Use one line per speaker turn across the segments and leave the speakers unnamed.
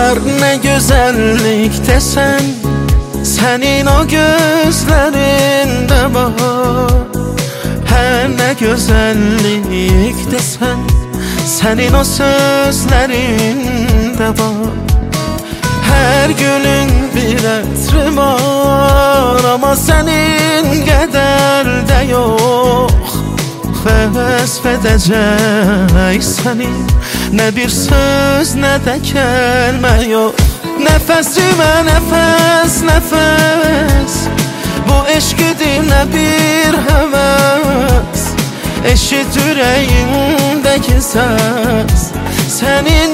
Her ne güzellik desen, senin o gözlerinde var. Her ne güzellik desen, senin o sözlerinde var. Her gülün bir ətri var, ama senin kadar da yok. Vəsf edəcək səni, nə bir söz, nə də kəlmə yox. Nəfəsimə nəfəs, nəfəs, bu eşqidir nə bir həvəs. Eşit ürəyimdəki səs, sənin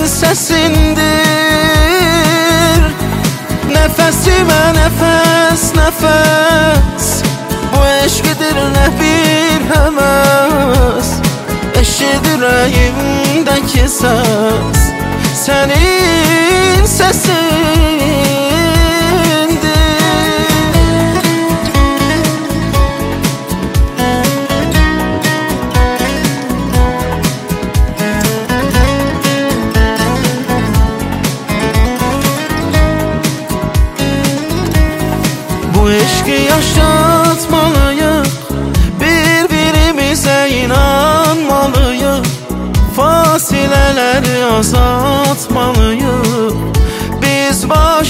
səsindir. Nəfəsimə nəfəs, nəfəs, bu eşqidir nə bir həvəs. Eşit ürəyimdəki səs, sənin səsindir. Bu eşqi yaşatmalıyıq, bir-birimizə inanmalıyıq. Fasilələri azaltmalıyıq, biz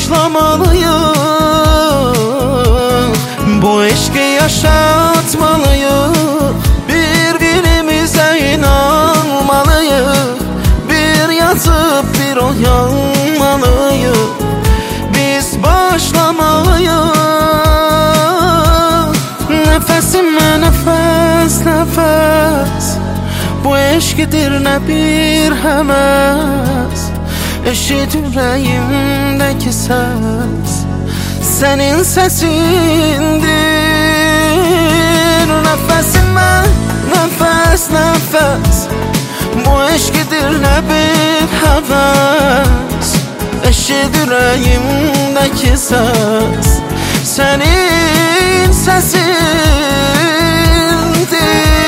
başlamalıyıq. Bu eşqi yaşatmalıyıq, bir-birimizə inanmalıyıq. Bir yatıp bir oyanmalıyıq, biz başlamalıyıq. Nəfəsimə nəfəs, nəfəs, bu eşqidir nə bir həməs. Eşit ürəyimdəki səs, sənin səsindir. Nəfəsimə nəfəs, nəfəs, bu eşqidir nə bir həvəs. Eşit ürəyimdəki səs, sənin səsindir.